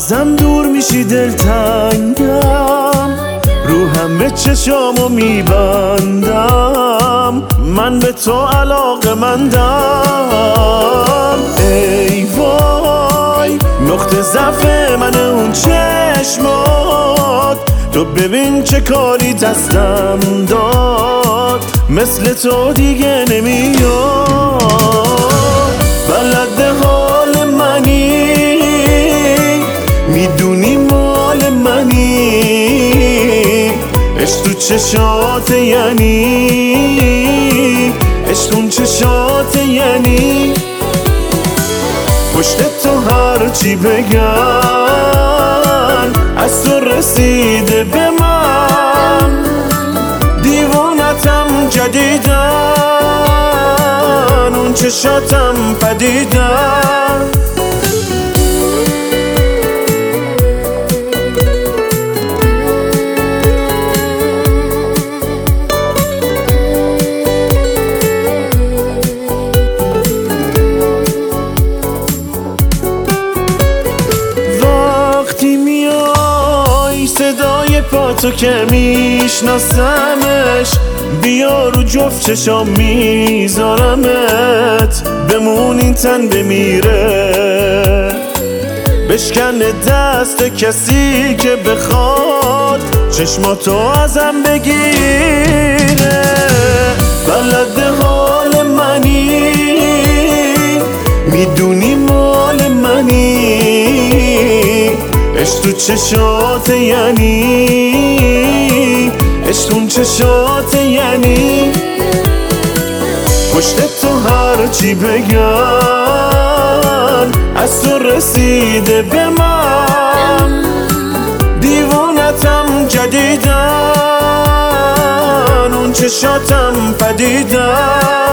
ازم دور میشی دلتنگم، روحم به چشامو میبندم، من به تو علاقه‌مندم. ای وای نقطه ضعف من اون چشمات، تو ببین چه کاری دستم داد، مثل تو دیگه نمیاد. بلد حال منی، میدونی مال منی، عشق تو چشات یعنی، عشق اون چشات یعنی. پشت تو هرچی بگن از تو رسیده به من، دیوونتم جدیدن، اون چشاتم پدیدن. صدای پاتو که میشناسمش، بیا رو جفت چشام میذارمت، بمون این تن بمیره، بشکنه دست کسی که بخواد چشماتو ازم بگیره. بلد حال منی، میدونی مال منی، عشق تو چشات یعنی، عشق اون چشات یعنی. پشت تو هرچی بگن از تو رسیده به من، دیوونتم جدیدن، اون چشاتم پدیدن.